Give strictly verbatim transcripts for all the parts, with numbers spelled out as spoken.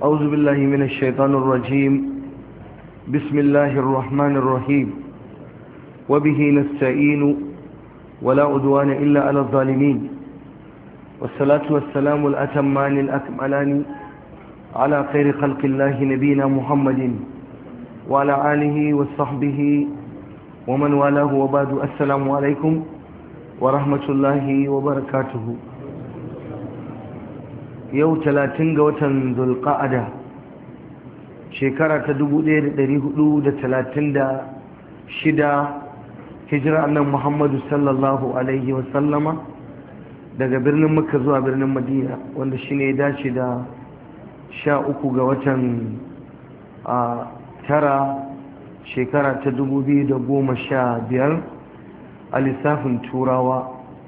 أعوذ بالله من الشيطان الرجيم بسم الله الرحمن الرحيم وبه نستعين ولا عدوان إلا على الظالمين والصلاة والسلام الأتمان الأكملان على خير خلق الله نبينا محمد وعلى آله وصحبه ومن والاه وبعد السلام عليكم ورحمة الله وبركاته. yau talatin ga watan zulqa'ada shekara ta dubu ɗaya da ɗari hudu da talatin da shida hijira annabi Muhammadu sallallahu alaihi wasallama daga birnin Makka zuwa birnin Madina, wanda shine ya dace da sha uku ga watan a tara shekara ta dubu biyu da goma sha biyar a lissafin turawa.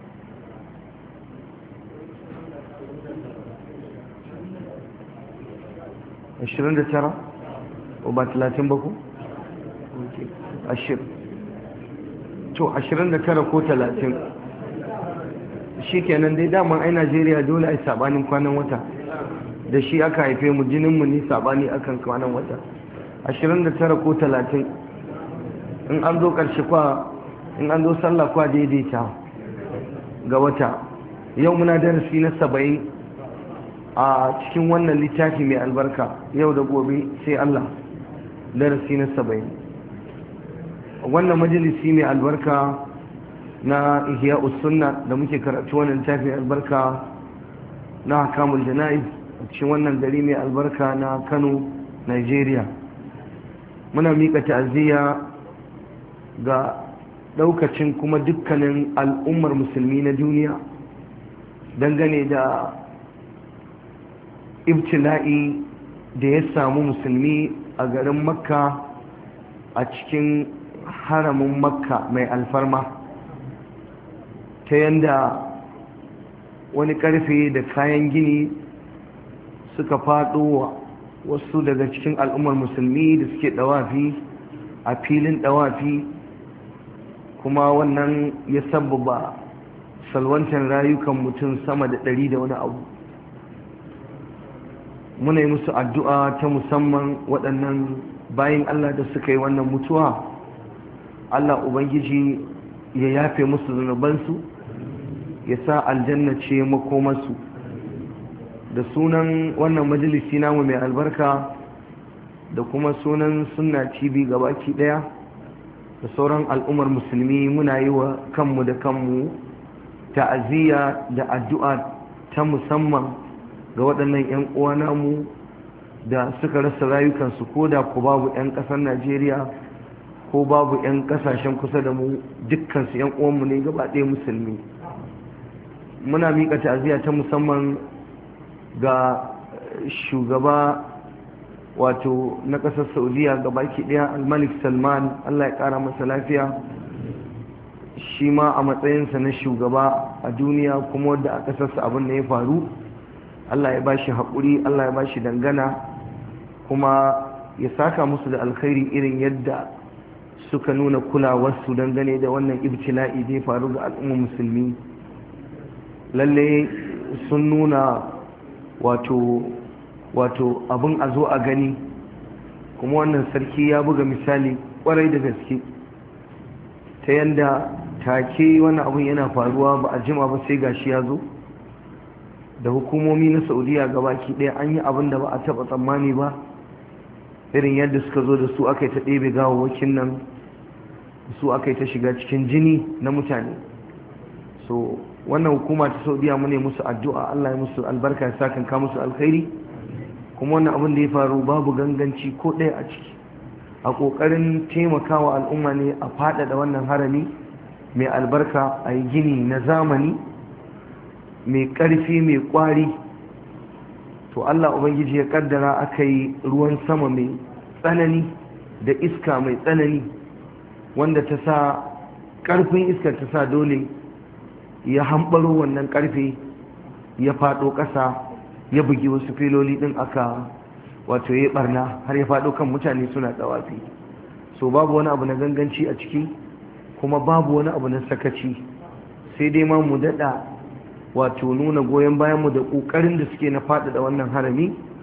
ashirin da tara ko ba talatin ba ku? ashirin to ashirin da tara ko talatin shi kenan dai daman ai Najeriya dole ai sabanin kwanan wata da shi aka haife mu, jininmu ne sabani akan kwanan wata. ashirin da tara ko talatin in an zo karshe kwa, in an zo sallah kwa daidaita ga wata. yau muna darasi na saba'in a cikin wannan littafi mai albarka, yau da gobe sai Allah, darasi na saba'in. wannan majalisi mai albarka na Ihya'us Sunna da muke karatu wannan littafi mai albarka na Ahkamul Jana'iz a cikin wannan gari mai albarka na Kano, Nigeria. muna miƙa ta'aziyya ga daukacin kuma dukkanin al'ummar musulmi na duniya dangane da ibtila'i da ya samu musulmi a garin Makka, a cikin haramin Makka mai alfarma, ta yanda wani karfe da kayan gini suka faɗo wasu daga cikin al'ummar musulmi da suke dawafi a filin dawafi, kuma wannan ya sababa salwantar rayukan mutum sama da ɗari da wani abu. muna yi musu addu'a ta musamman waɗannan bayan Allah da suka yi wannan mutuwa. Allah Ubangiji ya yafe musu zunubansu, ya sa aljanna ce makomarsu. da sunan wannan majalisi namu mai albarka da kuma sunan Sunna T V gabaki ɗaya da sauran al'ummar musulmi, muna yi wa kanmu da kanmu ta'aziyya da addu'a ta musamman ga waɗannan 'yan uwa namu da suka rasa rayukansu, ko da ku babu 'yan ƙasar Najeriya ko babu 'yan ƙasashen kusa da mu, dukkansu 'yan uwanmu ne gaba ɗaya musulmi. muna miƙa ta'aziyya ta musamman ga shugaba wato na ƙasar Saudiya gabaki ɗaya, al-Malik Salman, Allah ya ƙara masa lafiya, shi ma a matsayinsa na shugaba a duniya kuma wadda a ƙasarsa abin da ya faru, Allah ya bashi haƙuri, Allah ya bashi dangana, kuma ya saka musu da alkhairi irin yadda suka nuna kulawarsu dangane da wannan ibtila'i da ya faru ga al'ummar musulmi. lalle sun nuna wato wato abin a zo a gani, kuma wannan sarki ya buga misali kwarai da gaske ta yanda take wannan abin yana faruwa ba a jima ba sai gashi ya zo. da hukumomi na Saudiya gabaki ɗaya an yi abin da ba a taɓa tsammani ba, irin yadda suka zo da su aka yi ta ɗebe gawawwakin nan, su aka yi ta shiga cikin jini na mutane. so wannan hukuma ta Saudiya mu ne musu addu'a, Allah ya musu albarka, ya sa kanka musu alkhairi. kuma wannan abin da ya faru babu ganganci ko ɗaya a ciki, a ƙoƙarin taimakawa al'umma ne a faɗaɗa wannan harami mai albarka, a yi gini na zamani mai ƙarfi mai ƙwari. to Allah Ubangiji ya kaddara aka yi ruwan sama mai tsanani da iska mai tsanani, wanda ta sa ƙarfin iska ta sa dole ya hambaro wannan ƙarfe ya faɗo ƙasa, ya bugi wasu filoli ɗin aka wato ya barna har ya faɗo kan mutane suna tsawafi. so babu wani abu na ganganci a ciki, kuma babu wani abu na sakaci, sai dai ma mu daɗa wato nuna goyon bayanmu da ƙoƙarin da suke na faɗaɗa wannan harami